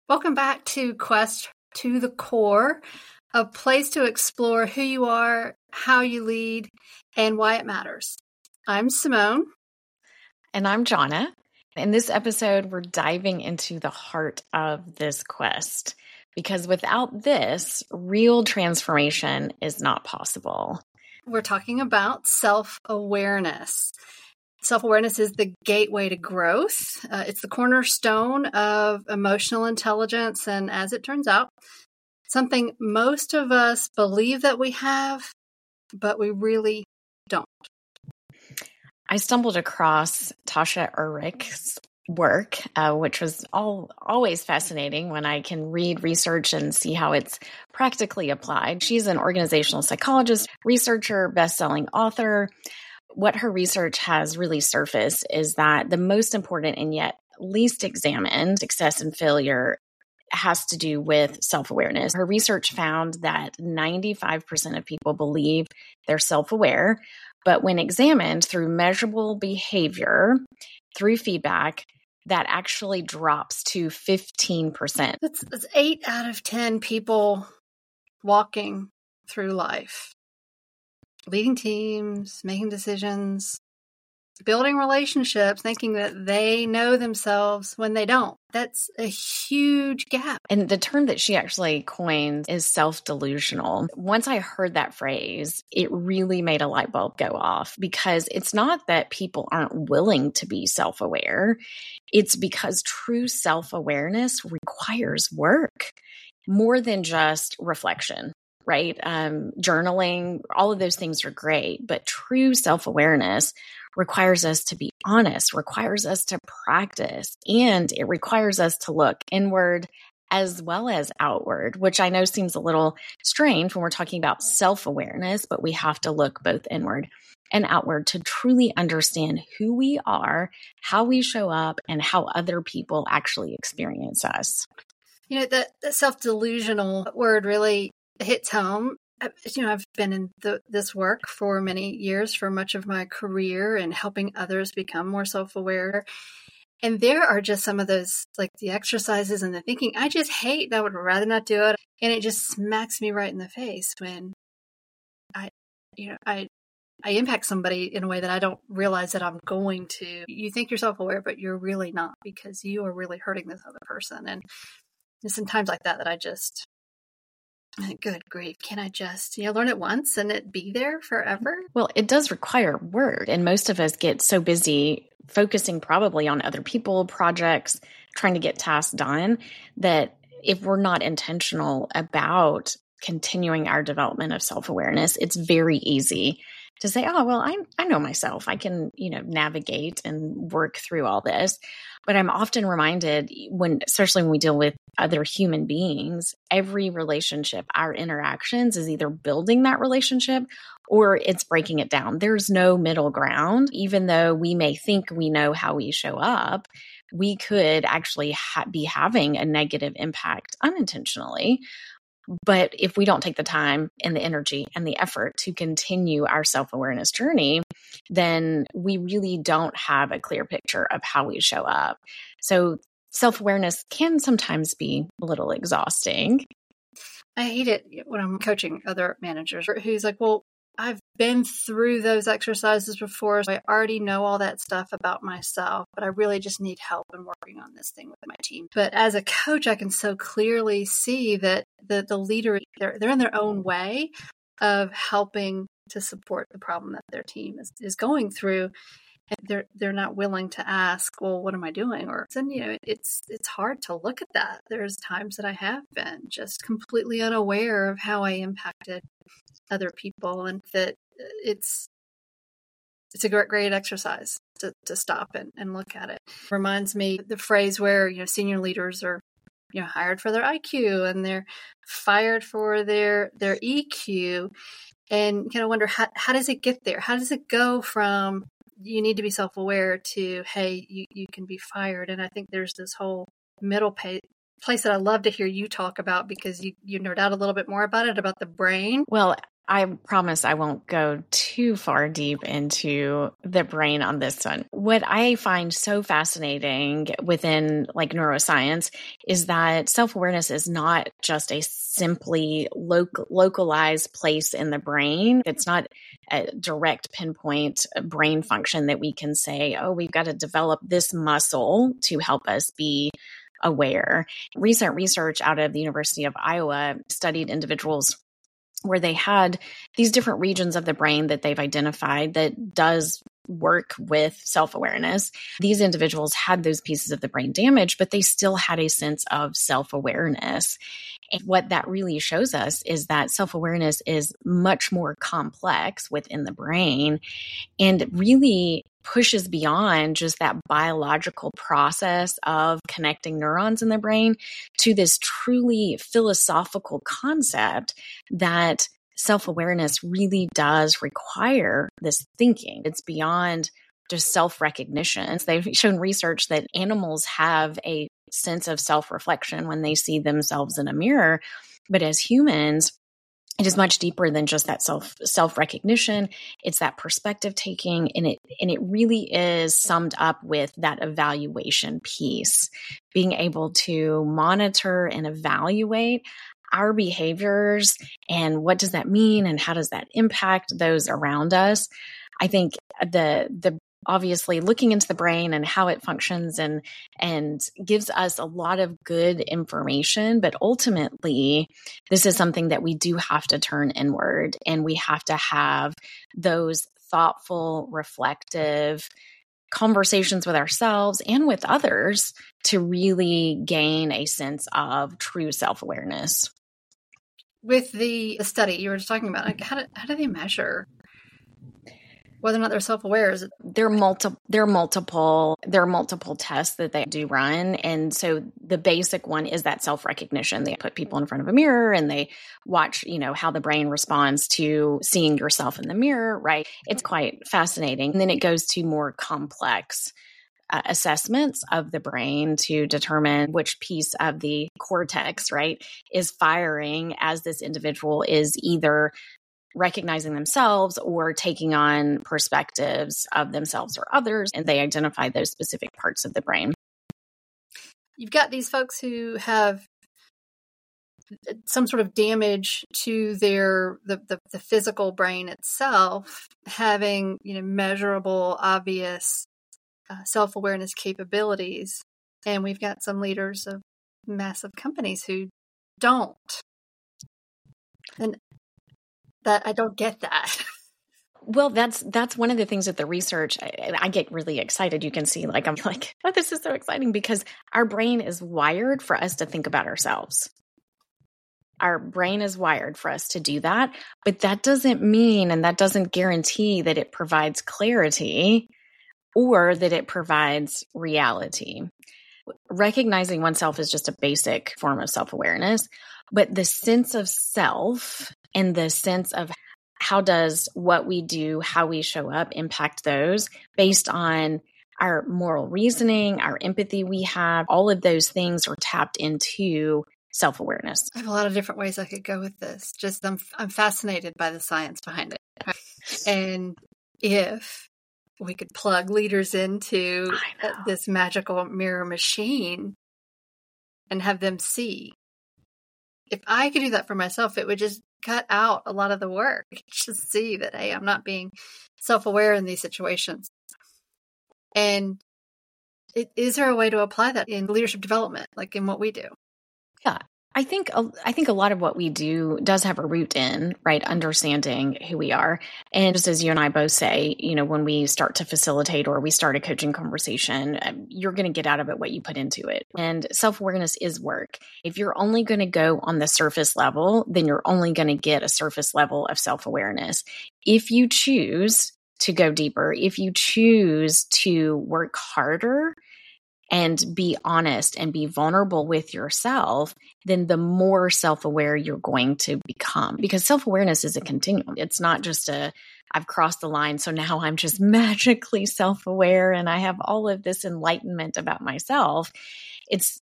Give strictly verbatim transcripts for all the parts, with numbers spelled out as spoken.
Welcome back to Quest to the Core, a place to explore who you are, how you lead, and why it matters. I'm Simone. And I'm Jonna. In this episode, we're diving into the heart of this quest, because without this, real transformation is not possible. We're talking about self-awareness. Self-awareness is the gateway to growth. Uh, it's the cornerstone of emotional intelligence. And as it turns out, something most of us believe that we have, but we really don't. I stumbled across Tasha Eurich's work, uh, which was all always fascinating when I can read research and see how it's practically applied. She's an organizational psychologist, researcher, best-selling author. What her research has really surfaced is that the most important and yet least examined success and failure has to do with self-awareness. Her research found that ninety-five percent of people believe they're self-aware, but when examined through measurable behavior, through feedback, that actually drops to fifteen percent. That's, that's eight out of ten people walking through life. Leading teams, making decisions, building relationships, thinking that they know themselves when they don't. That's a huge gap. And the term that she actually coined is self-delusional. Once I heard that phrase, it really made a light bulb go off, because it's not that people aren't willing to be self-aware. It's because true self-awareness requires work more than just reflection. Right? Um, journaling, all of those things are great, but true self-awareness requires us to be honest, requires us to practice, and it requires us to look inward as well as outward, which I know seems a little strange when we're talking about self-awareness, but we have to look both inward and outward to truly understand who we are, how we show up, and how other people actually experience us. You know, the, the self-delusional word really hits home. You know, I've been in the, this work for many years, for much of my career, and helping others become more self-aware. And there are just some of those, like the exercises and the thinking I just hate, I would rather not do it. And it just smacks me right in the face when I, you know, I, I impact somebody in a way that I don't realize that I'm going to. You think you're self-aware, but you're really not, because you are really hurting this other person. And it's in times like that that I just, good grief, can I just, you know, learn it once and it be there forever? Well, it does require work. And most of us get so busy focusing probably on other people, projects, trying to get tasks done, that if we're not intentional about continuing our development of self-awareness, it's very easy to say, oh, well, I I know myself. I can, you know, navigate and work through all this. But I'm often reminded when, especially when we deal with other human beings, every relationship, our interactions is either building that relationship or it's breaking it down. There's no middle ground. Even though we may think we know how we show up, we could actually ha- be having a negative impact unintentionally. But if we don't take the time and the energy and the effort to continue our self-awareness journey, then we really don't have a clear picture of how we show up. So self-awareness can sometimes be a little exhausting. I hate it when I'm coaching other managers who's like, well, I've been through those exercises before, so I already know all that stuff about myself, but I really just need help in working on this thing with my team. But as a coach, I can so clearly see that the, the leader, they're, they're in their own way of helping to support the problem that their team is, is going through. And they're they're not willing to ask, well, what am I doing? Or, and, you know, it's it's hard to look at that. There's times that I have been just completely unaware of how I impacted other people, and that it's it's a great great exercise to, to stop and, and look at it. Reminds me the phrase where, you know, senior leaders are, you know, hired for their I Q and they're fired for their their E Q, and you kind of wonder how how does it get there? How does it go from you need to be self-aware to, hey, you, you can be fired? And I think there's this whole middle pay, place that I love to hear you talk about, because you, you nerd out a little bit more about it, about the brain. Well, I promise I won't go too far deep into the brain on this one. What I find so fascinating within like neuroscience is that self-awareness is not just a simply loc- localized place in the brain. It's not a direct pinpoint brain function that we can say, oh, we've got to develop this muscle to help us be aware. Recent research out of the University of Iowa studied individuals where they had these different regions of the brain that they've identified that does work with self-awareness. These individuals had those pieces of the brain damaged, but they still had a sense of self-awareness. And what that really shows us is that self-awareness is much more complex within the brain and really pushes beyond just that biological process of connecting neurons in the brain to this truly philosophical concept that self-awareness really does require this thinking. It's beyond just self-recognition. They've shown research that animals have a sense of self-reflection when they see themselves in a mirror, but as humans, it is much deeper than just that self self-recognition. It's that perspective taking, and it and it really is summed up with that evaluation piece, being able to monitor and evaluate our behaviors and what does that mean and how does that impact those around us. I think the the obviously looking into the brain and how it functions and and gives us a lot of good information, but ultimately this is something that we do have to turn inward, and we have to have those thoughtful, reflective conversations with ourselves and with others to really gain a sense of true self-awareness. With the, the study you were just talking about, like how do, how do they measure whether or not they're self-aware? Is it there are multiple there are multiple there are multiple tests that they do run, and so the basic one is that self-recognition. They put people in front of a mirror and they watch, you know, how the brain responds to seeing yourself in the mirror, right? It's quite fascinating. And then it goes to more complex uh, assessments of the brain to determine which piece of the cortex, right, is firing as this individual is either recognizing themselves or taking on perspectives of themselves or others, and they identify those specific parts of the brain. You've got these folks who have some sort of damage to their the, the, the physical brain itself, having, you know, measurable, obvious uh, self-awareness capabilities, and we've got some leaders of massive companies who don't. And that I don't get that. Well, that's that's one of the things that the research, I, I get really excited. You can see, like, I'm like, oh, this is so exciting because our brain is wired for us to think about ourselves. Our brain is wired for us to do that, but that doesn't mean, and that doesn't guarantee that it provides clarity or that it provides reality. Recognizing oneself is just a basic form of self-awareness, but the sense of self and the sense of how does what we do, how we show up impact those based on our moral reasoning, our empathy we have, all of those things are tapped into self-awareness. I have a lot of different ways I could go with this. Just I'm I'm fascinated by the science behind it. And if we could plug leaders into this magical mirror machine and have them see. If I could do that for myself, it would just cut out a lot of the work. Just see that, hey, I'm not being self-aware in these situations. And it, is there a way to apply that in leadership development, like in what we do? Yeah. I think I think a lot of what we do does have a root in, right, understanding who we are. And just as you and I both say, you know, when we start to facilitate or we start a coaching conversation, you're going to get out of it what you put into it. And self-awareness is work. If you're only going to go on the surface level, then you're only going to get a surface level of self-awareness. If you choose to go deeper, if you choose to work harder, and be honest and be vulnerable with yourself, then the more self-aware you're going to become. Because self-awareness is a continuum. It's not just a, I've crossed the line, so now I'm just magically self-aware and I have all of this enlightenment about myself. It's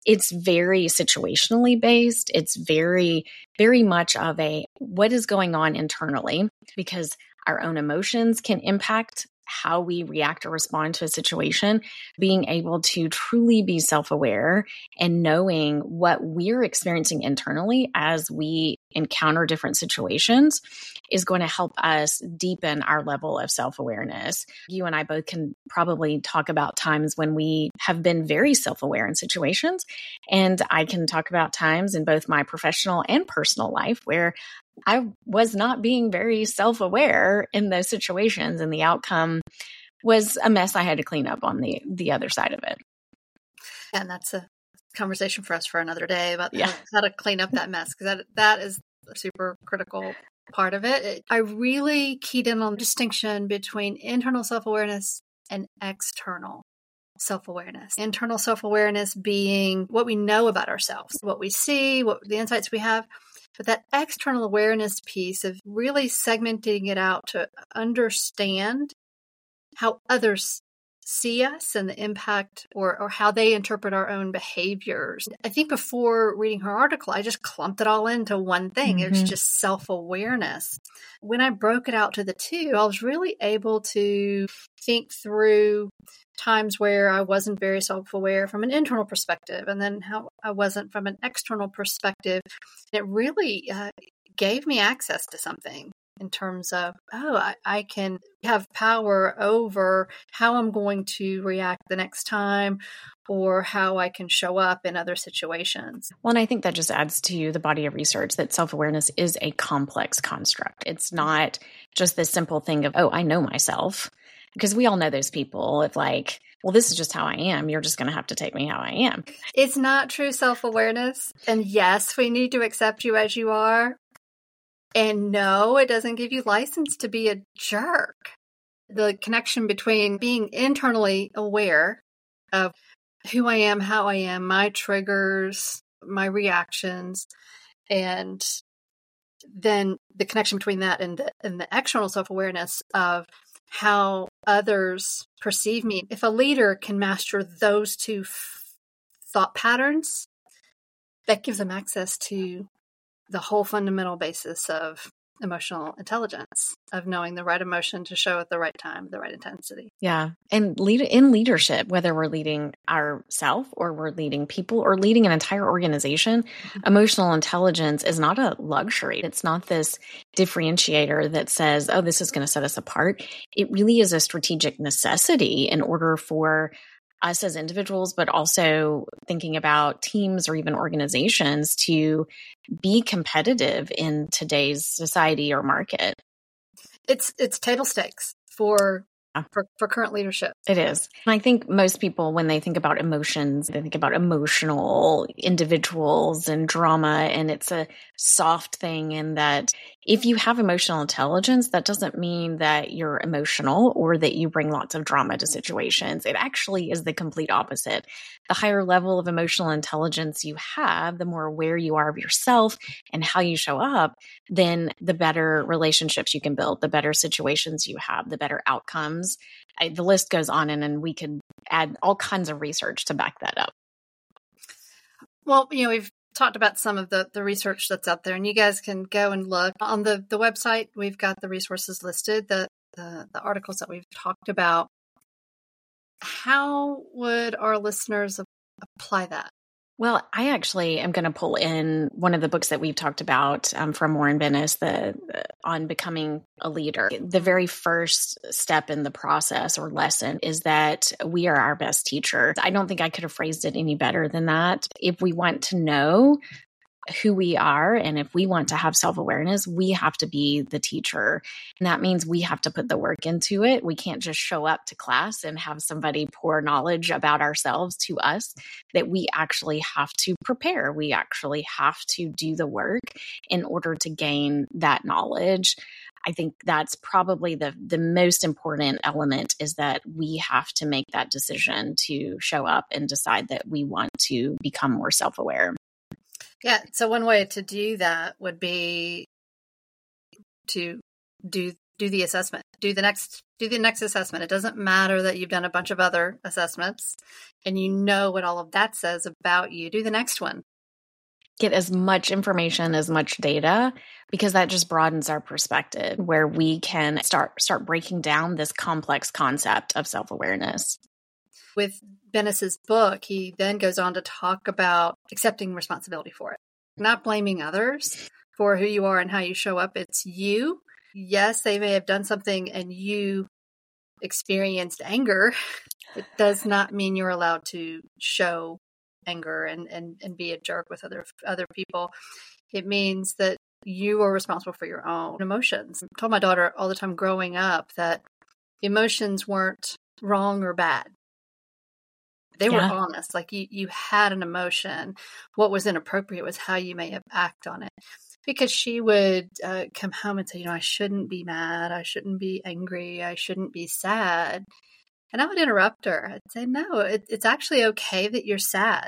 it's very situationally based. It's very, very much of a what is going on internally, because our own emotions can impact how we react or respond to a situation. Being able to truly be self-aware and knowing what we're experiencing internally as we encounter different situations is going to help us deepen our level of self-awareness. You and I both can probably talk about times when we have been very self-aware in situations. And I can talk about times in both my professional and personal life where I was not being very self-aware in those situations, and the outcome was a mess I had to clean up on the, the other side of it. And that's a conversation for us for another day about Yeah. how, how to clean up that mess, because that, that is a super critical part of it. it. I really keyed in on the distinction between internal self-awareness and external self-awareness. Internal self-awareness being what we know about ourselves, what we see, what the insights we have. But that external awareness piece of really segmenting it out to understand how others see us and the impact or, or how they interpret our own behaviors. I think before reading her article, I just clumped it all into one thing. Mm-hmm. It was just self-awareness. When I broke it out to the two, I was really able to think through times where I wasn't very self-aware from an internal perspective, and then how I wasn't from an external perspective. It really uh, gave me access to something in terms of, oh, I, I can have power over how I'm going to react the next time or how I can show up in other situations. Well, and I think that just adds to the body of research that self-awareness is a complex construct. It's not just this simple thing of, oh, I know myself. Because we all know those people. If like, well, this is just how I am. You're just going to have to take me how I am. It's not true self-awareness. And yes, we need to accept you as you are. And no, it doesn't give you license to be a jerk. The connection between being internally aware of who I am, how I am, my triggers, my reactions, and then the connection between that and the, and the external self-awareness of how others perceive me. If a leader can master those two f- thought patterns, that gives them access to the whole fundamental basis of emotional intelligence, of knowing the right emotion to show at the right time, the right intensity. Yeah. And lead in leadership, whether we're leading ourselves or we're leading people or leading an entire organization, mm-hmm. emotional intelligence is not a luxury. It's not this differentiator that says, oh, this is going to set us apart. It really is a strategic necessity in order for us as individuals, but also thinking about teams or even organizations to be competitive in today's society or market. It's it's table stakes for for, for current leadership. It is. And I think most people, when they think about emotions, they think about emotional individuals and drama, and it's a soft thing in that if you have emotional intelligence, that doesn't mean that you're emotional or that you bring lots of drama to situations. It actually is the complete opposite. The higher level of emotional intelligence you have, the more aware you are of yourself and how you show up, then the better relationships you can build, the better situations you have, the better outcomes. I, the list goes on, and, and we could add all kinds of research to back that up. Well, you know, we've talked about some of the, the research that's out there, and you guys can go and look on the, the website. We've got the resources listed, the, the, the articles that we've talked about. How would our listeners apply that? Well, I actually am going to pull in one of the books that we've talked about um, from Warren Bennis, the, the on becoming a leader. The very first step in the process or lesson is that we are our best teacher. I don't think I could have phrased it any better than that. If we want to know who we are, and if we want to have self-awareness, we have to be the teacher. And that means we have to put the work into it. We can't just show up to class and have somebody pour knowledge about ourselves to us, that we actually have to prepare. We actually have to do the work in order to gain that knowledge. I think that's probably the, the most important element, is that we have to make that decision to show up and decide that we want to become more self-aware. Yeah. So one way to do that would be to do do the assessment, do the next, do the next assessment. It doesn't matter that you've done a bunch of other assessments and you know what all of that says about you. Do the next one. Get as much information, as much data, because that just broadens our perspective where we can start start breaking down this complex concept of self-awareness. With Bennis's book, he then goes on to talk about accepting responsibility for it, not blaming others for who you are and how you show up. It's you. Yes, they may have done something and you experienced anger. It does not mean you're allowed to show anger and, and, and be a jerk with other other people. It means that you are responsible for your own emotions. I told my daughter all the time growing up that emotions weren't wrong or bad. They were Yeah. honest. Like you, you had an emotion. What was inappropriate was how you may have acted on it. Because she would uh, come home and say, you know, I shouldn't be mad. I shouldn't be angry. I shouldn't be sad. And I would interrupt her. I'd say, no, it, it's actually okay that you're sad.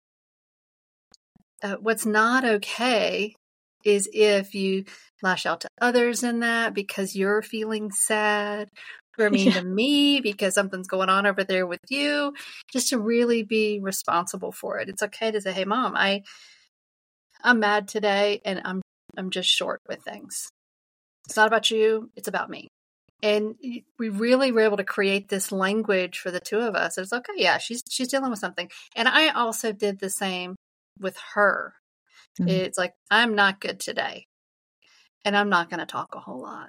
Uh, what's not okay is if you lash out to others in that because you're feeling sad, or mean Yeah. to me because something's going on over there with you, just to really be responsible for it. It's okay to say, hey, Mom, I, I'm mad today and I'm I'm just short with things. It's not about you. It's about me. And we really were able to create this language for the two of us. It's okay. Yeah, she's she's dealing with something. And I also did the same with her. Mm-hmm. It's like, I'm not good today. And I'm not going to talk a whole lot.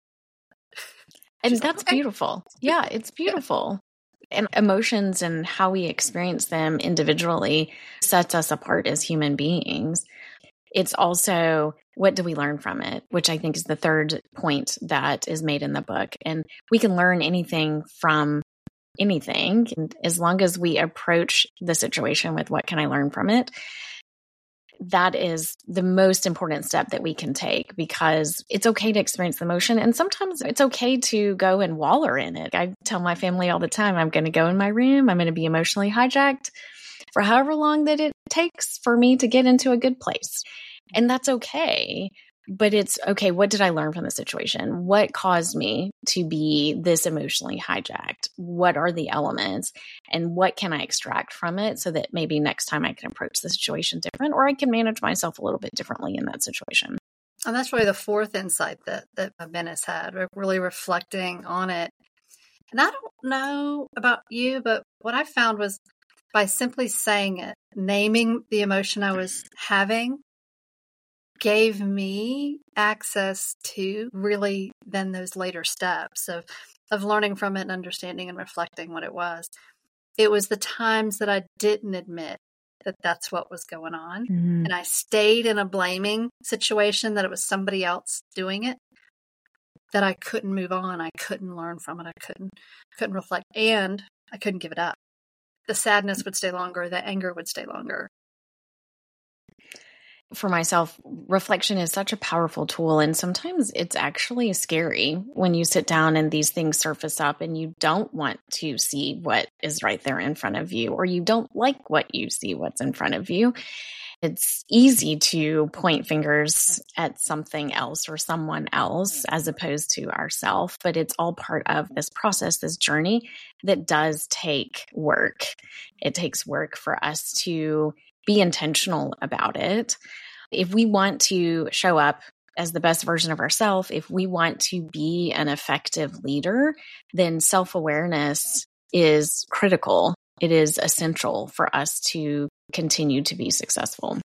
And She's that's like, okay. beautiful. Yeah, it's beautiful. Yeah. And emotions and how we experience them individually sets us apart as human beings. It's also, what do we learn from it? Which I think is the third point that is made in the book. And we can learn anything from anything. And as long as we approach the situation with what can I learn from it, that is the most important step that we can take, because it's okay to experience the emotion. And sometimes it's okay to go and waller in it. I tell my family all the time, I'm going to go in my room. I'm going to be emotionally hijacked for however long that it takes for me to get into a good place. And that's okay. But it's okay. What did I learn from the situation? What caused me to be this emotionally hijacked? What are the elements and what can I extract from it so that maybe next time I can approach the situation different, or I can manage myself a little bit differently in that situation? And that's really the fourth insight that, that Bennis had, really reflecting on it. And I don't know about you, but what I found was by simply saying it, naming the emotion I was having, gave me access to really then those later steps of, of learning from it and understanding and reflecting what it was. It was the times that I didn't admit that that's what was going on. Mm-hmm. And I stayed in a blaming situation that it was somebody else doing it, that I couldn't move on. I couldn't learn from it. I couldn't, couldn't reflect, and I couldn't give it up. The sadness would stay longer. The anger would stay longer. For myself, reflection is such a powerful tool. And sometimes it's actually scary when you sit down and these things surface up and you don't want to see what is right there in front of you, or you don't like what you see what's in front of you. It's easy to point fingers at something else or someone else as opposed to ourselves, but it's all part of this process, this journey that does take work. It takes work for us to be intentional about it. If we want to show up as the best version of ourselves, if we want to be an effective leader, then self-awareness is critical. It is essential for us to continue to be successful.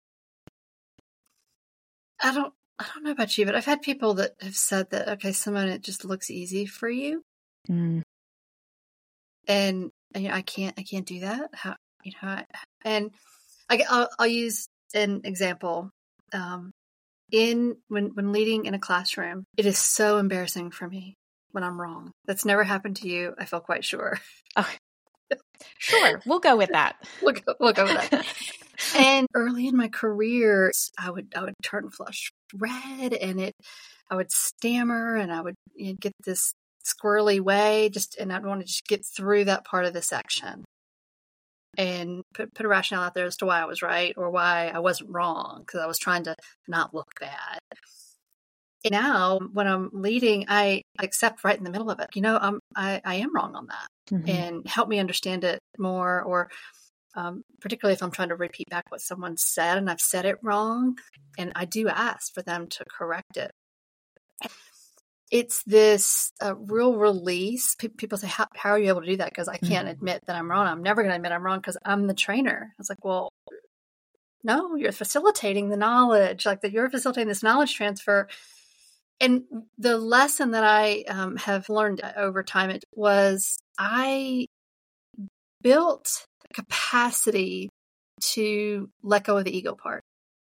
I don't I don't know about you, but I've had people that have said that, okay, Simone, it just looks easy for you. Mm. And, and you know, I can't I can't do that. How you know I, and I, I'll, I'll use an example. Um, in when when leading in a classroom, it is so embarrassing for me when I'm wrong. That's never happened to you, I feel quite sure. Oh, sure, we'll go with that. we'll go, we'll go with that. And early in my career, I would I would turn flush red, and it I would stammer, and I would you know, get this squirrely way, just and I'd want to just get through that part of the section. And put, put a rationale out there as to why I was right or why I wasn't wrong, because I was trying to not look bad. Now, when I'm leading, I accept right in the middle of it. You know, I'm, I, I am wrong on that, mm-hmm. and help me understand it more. Or um, particularly if I'm trying to repeat back what someone said and I've said it wrong, and I do ask for them to correct it. It's this uh, real release. P- people say, how, how are you able to do that? Because I can't mm-hmm. admit that I'm wrong. I'm never going to admit I'm wrong because I'm the trainer. I was like, well, no, you're facilitating the knowledge, like that you're facilitating this knowledge transfer. And the lesson that I um, have learned over time it was I built capacity to let go of the ego part.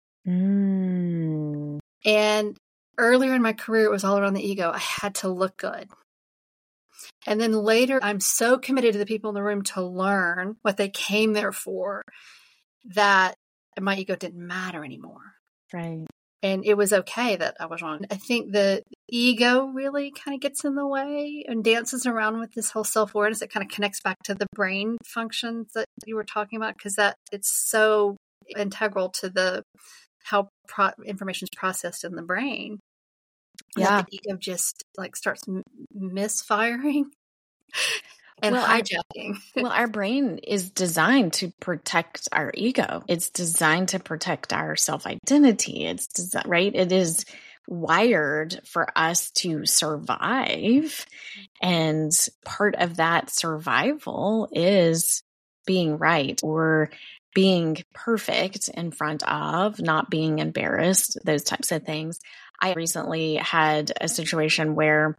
Mm. And earlier in my career, it was all around the ego. I had to look good. And then later, I'm so committed to the people in the room to learn what they came there for that my ego didn't matter anymore. Right. And it was okay that I was wrong. I think the ego really kind of gets in the way and dances around with this whole self-awareness. It kind of connects back to the brain functions that you were talking about, because that it's so integral to the how pro- information is processed in the brain. Yeah, the ego just like starts m- misfiring and well, hijacking. Our, well, our brain is designed to protect our ego. It's designed to protect our self-identity. It's desi- right. It is wired for us to survive. And part of that survival is being right or being perfect in front of, not being embarrassed, those types of things. I recently had a situation where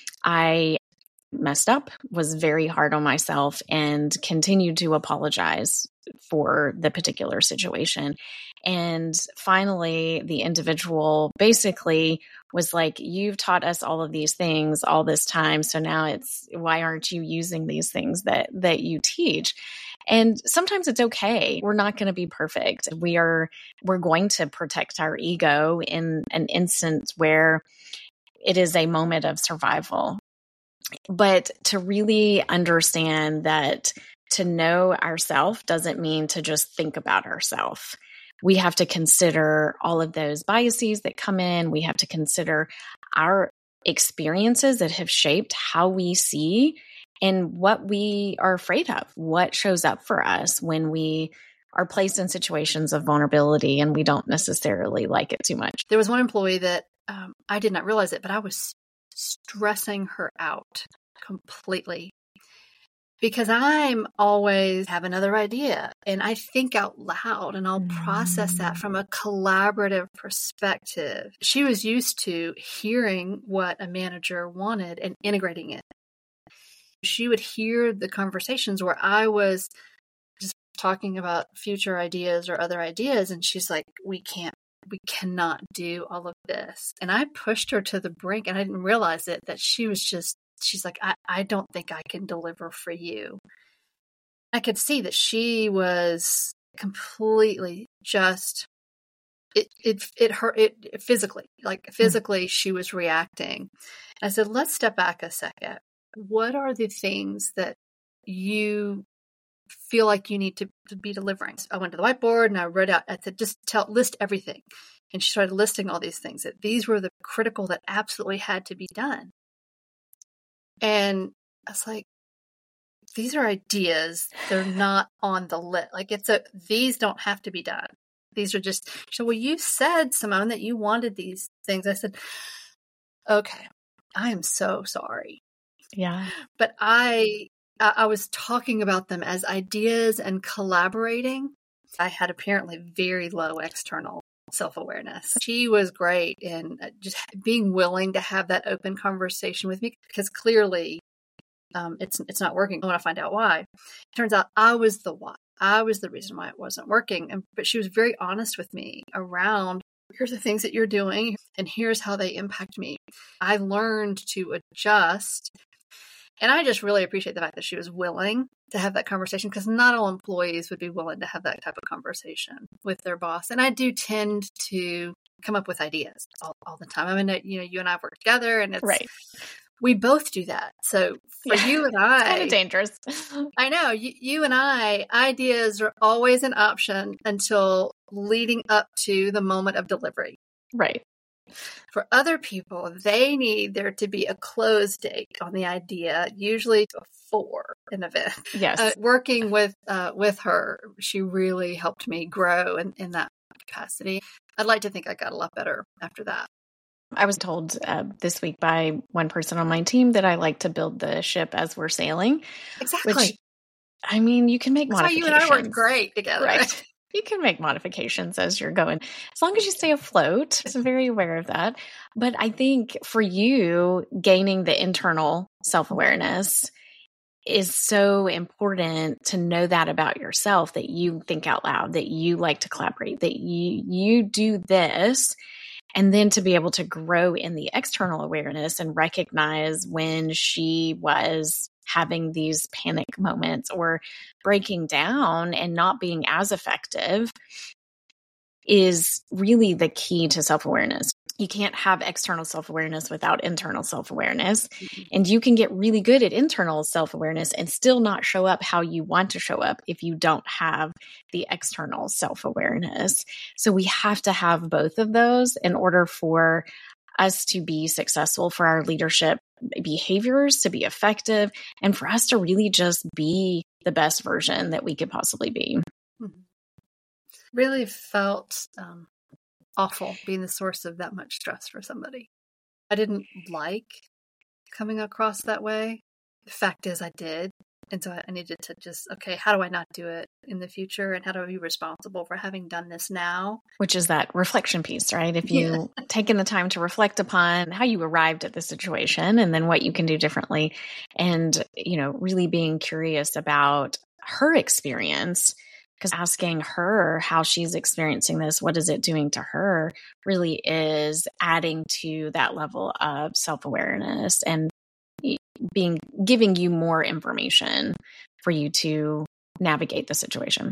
I messed up, was very hard on myself, and continued to apologize for the particular situation. And finally, the individual basically was like, you've taught us all of these things all this time. So now it's, why aren't you using these things that, that you teach? And sometimes it's okay. We're not going to be perfect. We are, we're going to protect our ego in an instance where it is a moment of survival. But to really understand that to know ourselves doesn't mean to just think about ourselves. We have to consider all of those biases that come in. We have to consider our experiences that have shaped how we see and what we are afraid of, what shows up for us when we are placed in situations of vulnerability and we don't necessarily like it too much. There was one employee that um, I did not realize it, but I was stressing her out completely because I'm always have another idea and I think out loud and I'll mm. process that from a collaborative perspective. She was used to hearing what a manager wanted and integrating it. She would hear the conversations where I was just talking about future ideas or other ideas, and she's like, we can't we cannot do all of this. And I pushed her to the brink, and I didn't realize it, that she was just, she's like, I, I don't think I can deliver for you. I could see that she was completely just, it, it, it hurt it, it physically, like physically she was reacting. I said, let's step back a second. What are the things that you feel like you need to, to be delivering? I went to the whiteboard and I wrote out, I said, just tell, list everything. And she started listing all these things that these were the critical that absolutely had to be done. And I was like, these are ideas. They're not on the list. Like it's a, these don't have to be done. These are just, so, well, you said, Simone, that you wanted these things. I said, okay, I am so sorry. Yeah. But I, I was talking about them as ideas and collaborating. I had apparently very low external self-awareness. She was great in just being willing to have that open conversation with me because clearly um, it's it's not working. I want to find out why. It turns out I was the why. I was the reason why it wasn't working. And but she was very honest with me around, here's the things that you're doing and here's how they impact me. I learned to adjust. And I just really appreciate the fact that she was willing to have that conversation, because not all employees would be willing to have that type of conversation with their boss. And I do tend to come up with ideas all, all the time. I mean, you know, you and I have worked together, and it's right. We both do that. So for yeah. you and I, it's kind of dangerous. I know you, you and I, ideas are always an option until leading up to the moment of delivery. Right. For other people, they need there to be a close date on the idea, usually before an event. Yes. Uh, working with uh, with her, she really helped me grow in, in that capacity. I'd like to think I got a lot better after that. I was told uh, this week by one person on my team that I like to build the ship as we're sailing. Exactly. Which, I mean, you can make That's modifications. why you and I work great together. Right. You can make modifications as you're going, as long as you stay afloat. I'm very aware of that. But I think for you, gaining the internal self-awareness is so important to know that about yourself, that you think out loud, that you like to collaborate, that you you do this, and then to be able to grow in the external awareness and recognize when she was having these panic moments or breaking down and not being as effective is really the key to self-awareness. You can't have external self-awareness without internal self-awareness. Mm-hmm. And you can get really good at internal self-awareness and still not show up how you want to show up if you don't have the external self-awareness. So we have to have both of those in order for us to be successful, for our leadership behaviors to be effective, and for us to really just be the best version that we could possibly be. Mm-hmm. Really felt um, awful being the source of that much stress for somebody. I didn't like coming across that way. The fact is I did. And so I needed to just, okay, how do I not do it in the future? And how do I be responsible for having done this now? Which is that reflection piece, right? If you yeah. taken the time to reflect upon how you arrived at the situation and then what you can do differently, and, you know, really being curious about her experience, because asking her how she's experiencing this, what is it doing to her, really is adding to that level of self-awareness and being giving you more information for you to navigate the situation.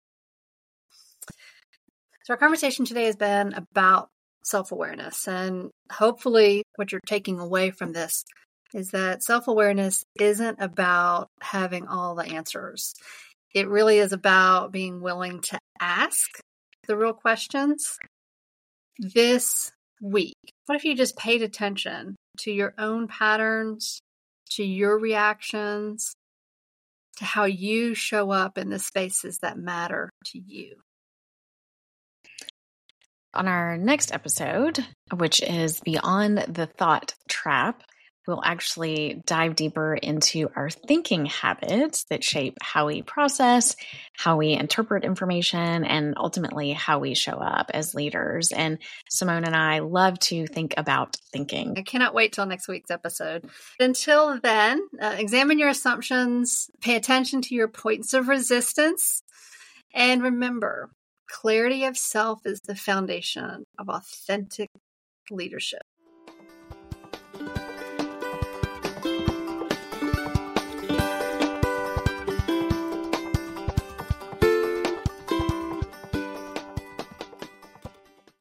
So our conversation today has been about self-awareness, and hopefully what you're taking away from this is that self-awareness isn't about having all the answers. It really is about being willing to ask the real questions. This week, what if you just paid attention to your own patterns, to your reactions, to how you show up in the spaces that matter to you? On our next episode, which is Beyond the Thought Trap, we'll actually dive deeper into our thinking habits that shape how we process, how we interpret information, and ultimately how we show up as leaders. And Simone and I love to think about thinking. I cannot wait till next week's episode. Until then, uh, examine your assumptions, pay attention to your points of resistance, and remember, clarity of self is the foundation of authentic leadership.